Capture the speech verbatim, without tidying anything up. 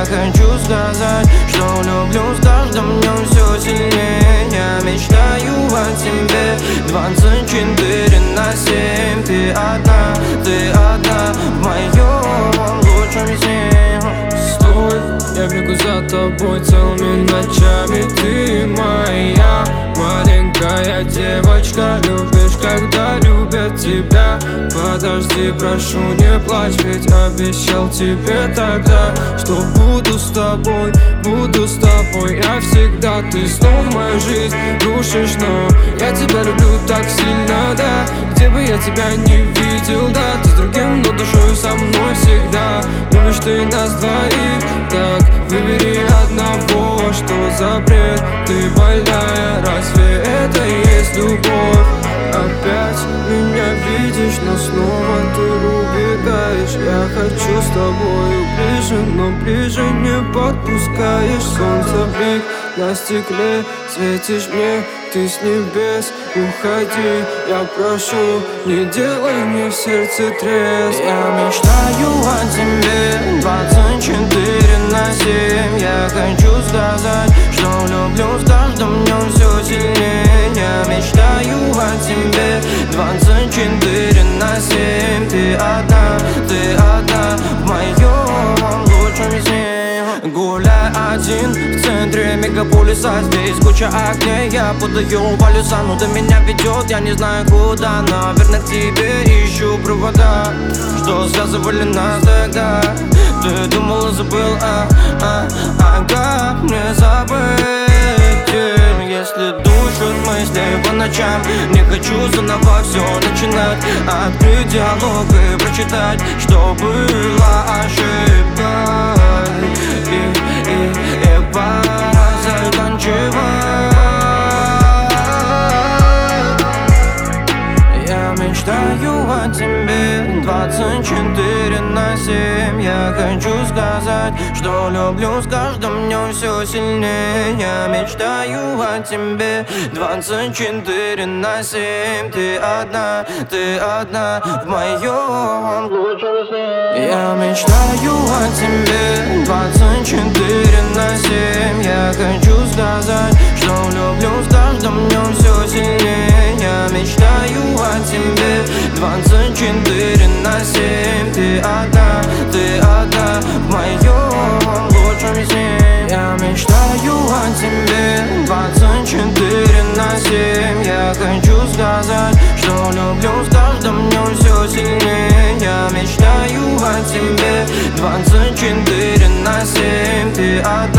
Я хочу сказать, что люблю с каждым днем все сильнее. Я мечтаю о тебе двадцать четыре на семь. Ты одна, ты одна в моем лучшем сне. Стой, я бегу за тобой целыми ночами. Ты моя маленькая девочка. Любишь, когда любят тебя. Подожди, прошу, не плачь, ведь обещал тебе тогда, что буду с тобой, буду с тобой. Я всегда, ты снова мою жизнь рушишь, но я тебя люблю так сильно, да. Где бы я тебя не видел, да. Ты с другим, но душою со мной всегда. Любишь ты нас двоих, так выбери одного. Что за бред, ты больная, разве это и есть любовь? Опять меня видишь, но снова ты убегаешь. Я хочу с тобою ближе, но ближе не подпускаешь. Солнце блик на стекле, светишь мне, ты с небес. Уходи, я прошу, не делай мне в сердце треск. Я мечтаю о тебе двадцать четыре на семь. Я хочу сказать, что люблю с каждым днем все сильнее. Я мечтаю о тебе двадцать четыре на семь. Ты одна, ты одна в моем лучшем сне. Гуляй один в центре мегаполиса. Здесь куча огней, я подаю полюса. Но до меня ведет, я не знаю куда. Наверное, к тебе ищу провода, что связывали нас тогда. Ты думала, забыл, а, а, а как мне забыть? Если душат мысли по ночам, не хочу заново все начинать. Открыть диалог и прочитать, что было ошибкой. И, и, и пора заканчивать. Я мечтаю о тебе двадцать четыре на семь. Я хочу сказать, что люблю с каждым днем все сильнее. Я мечтаю о тебе двадцать четыре на семь. Ты одна, ты одна в моем лучшем сне. Я мечтаю о тебе двадцать четыре на семь. Я хочу сказать, что люблю с каждым днем все сильнее. Я мечтаю о тебе двадцать четыре на семь. Ты одна, ты одна в моем лучшем сне. Я мечтаю о тебе двадцать четыре на семь. Я хочу сказать, что люблю с каждым днем все сильнее. Я мечтаю о тебе двадцать четыре на семь. Ты одна.